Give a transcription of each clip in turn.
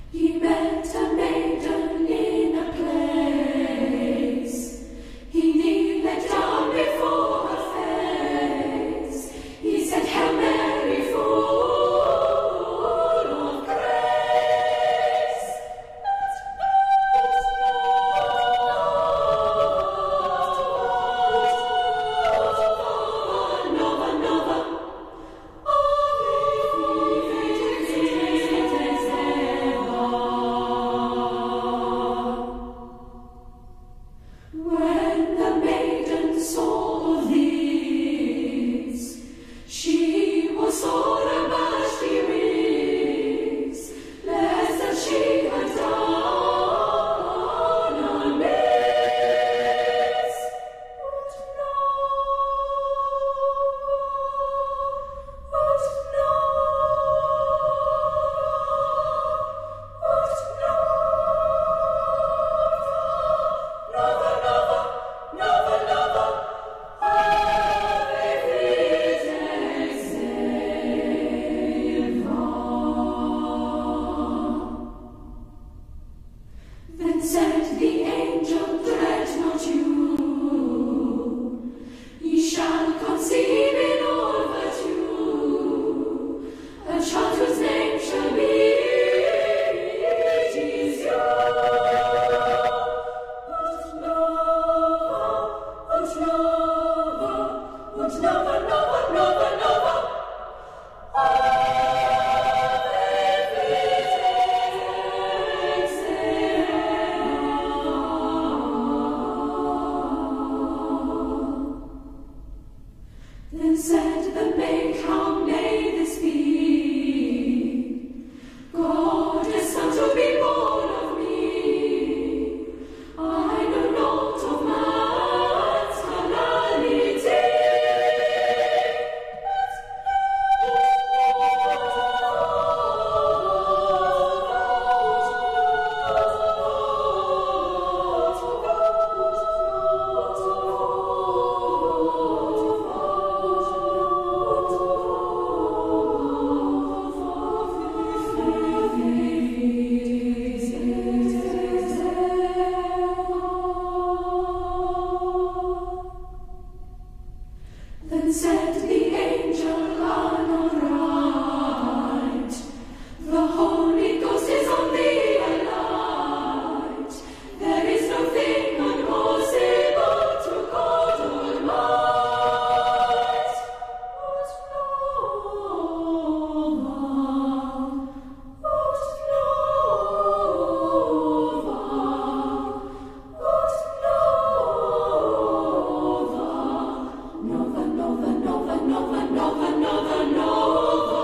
He met a maiden in a place. He kneeled down before her face. He said, Hail Mary, full of grace. Nova, nova. When the maiden saw these, she was sore abashed, lest that she had done amiss. Then said the angel, dread not you, ye shall conceive in all virtue, a child whose name shall be Jesus. Ut nova, nova, nova, nova. Then said the maid, how may this be? God is come to be born of me. I know not of man's carnality. Then said the angel, I'm all right. The Holy Ghost is on thee alight. There is no thing impossible to God Almighty. Ut nova, ut nova, ut nova. Nova, nova, nova, nova, nova, nova, nova.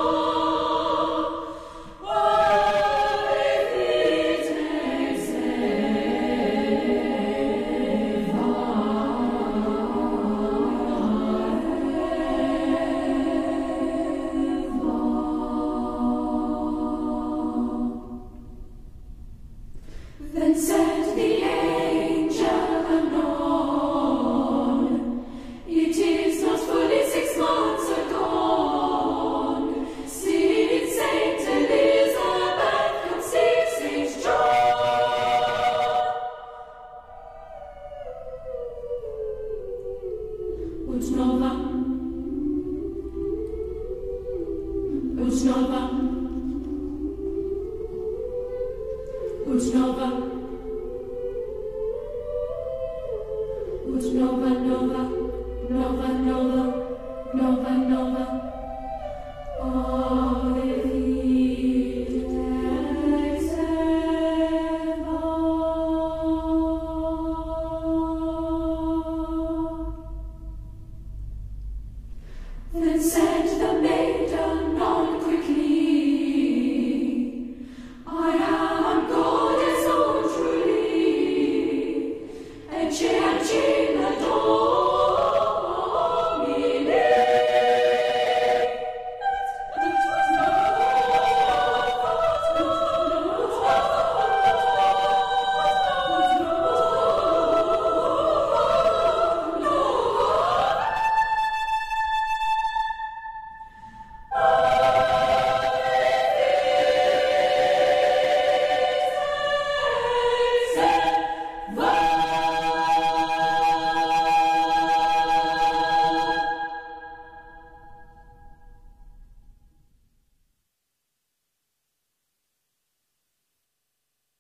Ave Vitae Then said the angel anon, it is not fully 6 months agone, since Saint Elizabeth conceived Saint John. Ut nova, ut nova, ut nova, ut nova, nova, nova, nova, nova, nova. Ave Vitae Seva. Then said the maiden on quickly, I am Goddess own truly, Ecce ancilla Dona.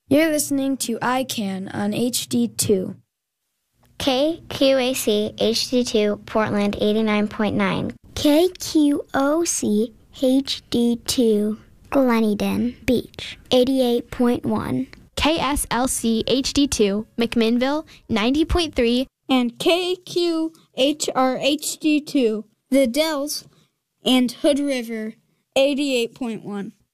You're listening to iCan on HD2. KQAC HD2 Portland 89.9. KQOC HD2 Gleneden Beach 88.1. KSLC HD2 McMinnville 90.3. And KQHR HD2 The Dells and Hood River 88.1.